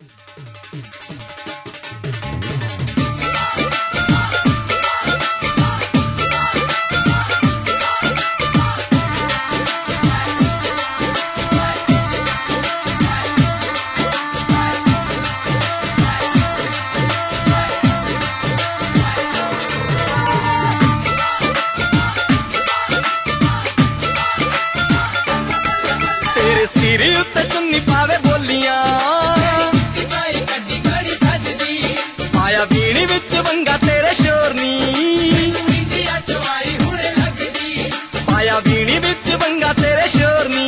सिर उत्ते चुन्नी पावे बोलियां पाया बीणी विच वंगा तेरे शोरनी पाया बीणी विच वंगा तेरे शोरनी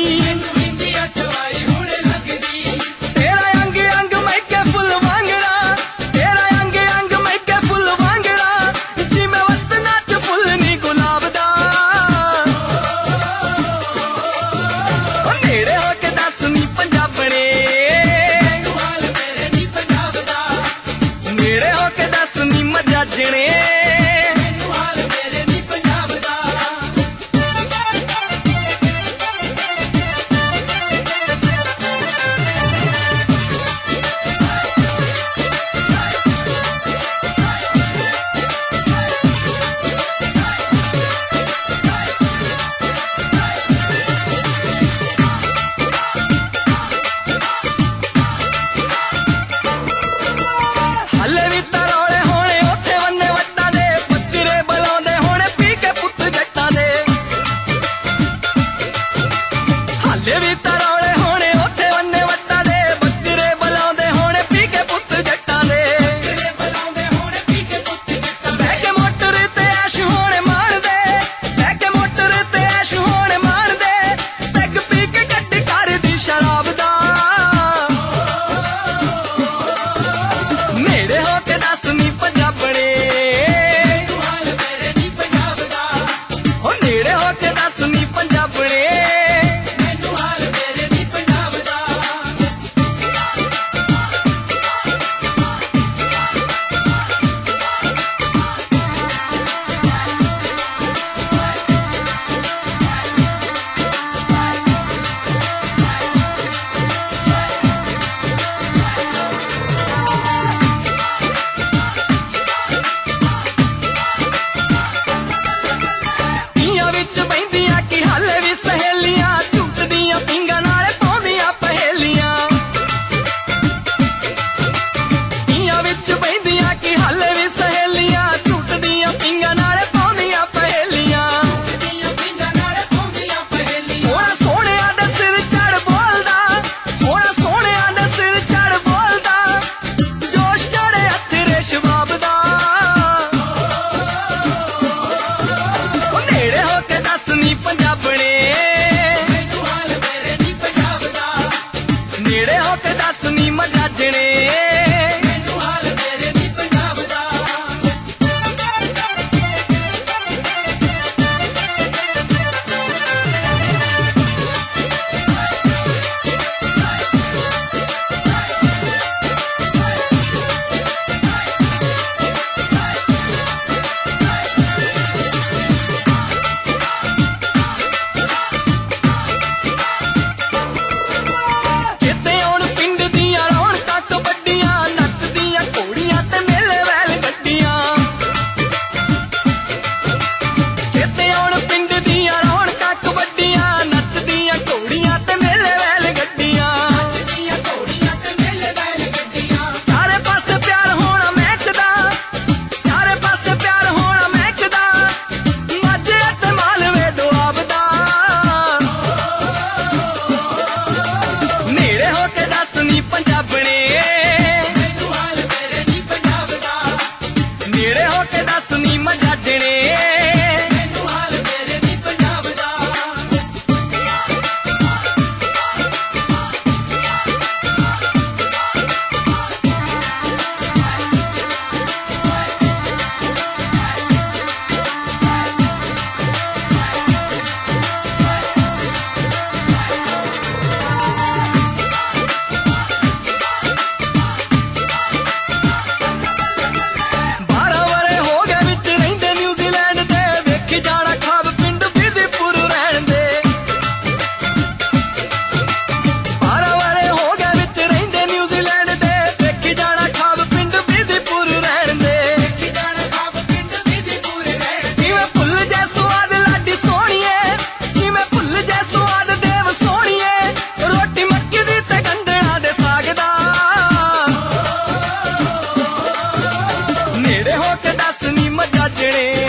तेरा अंग अंग मैके फुल वांगड़ा तेरा अंग अंग मैके फुल वांगड़ा जिमें वतना च फुल नी गुलाब दा नेड़े होके दस नी पंजाबणे नेड़े होके दस नी मजाजणे नेड़े होके दस नी मजाजणे चेते आउण पिंड दियां रौणकां कबड्डियां ਨੱਚਣੇ